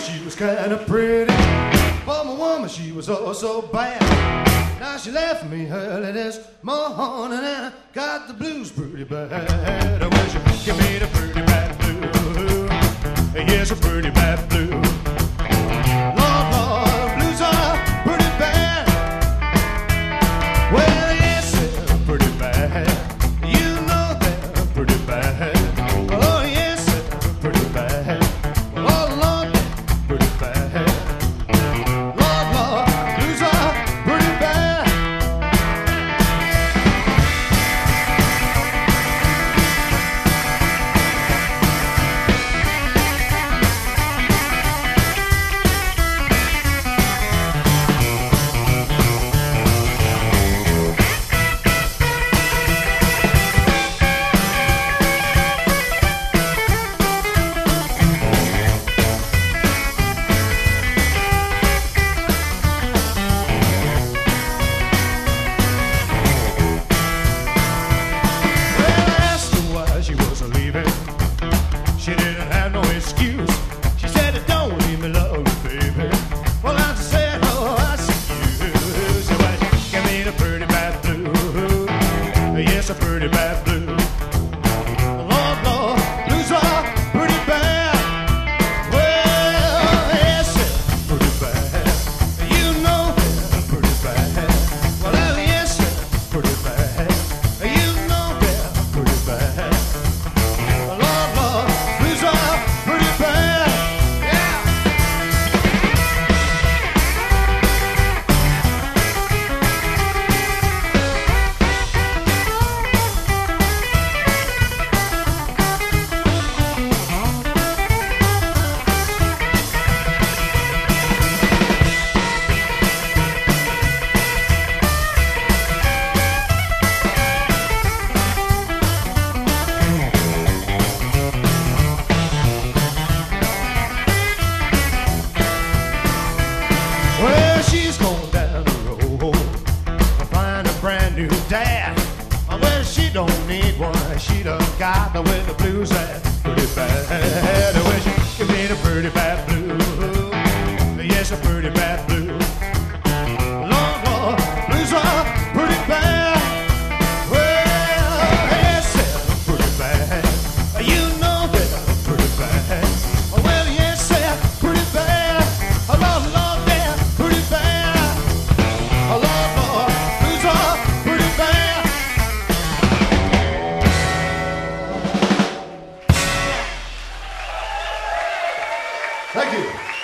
she was kind of pretty. For my woman, she was oh so bad. Now she left me early this morning and I got the blues pretty bad. Well, she give me the pretty bad blues. Yes, a pretty bad blues. Lord, Lord, blues are pretty bad. Well, yes, they're pretty bad. You know they're pretty bad. Oh, yes, they're pretty bad. Oh, Lord, they're pretty bad. Lord, Lord, blues are pretty bad. She didn't have no excuse. She said, don't leave me lonely, baby. Well, I just said, oh, I see you. So I give me the pretty bad blues. Yes, a pretty bad blues. Lord, Lord, blues are pretty bad. Well, yes, they're pretty bad. You know they're pretty bad. Well, yes, they're pretty bad. You know they're pretty bad. Well, she's going down the road to find a brand new dad. Well, she don't need one. She done got the way the blues at pretty bad. Well, she give me the pretty bad blues. Yes, a pretty bad blues. Lord, Lord, blues are pretty bad. Well, yes, they're pretty bad. You know they're pretty bad. Well, yes, they're pretty bad. Lord, Lord, they're pretty bad. Lord, Lord, blues are pretty bad. Thank you.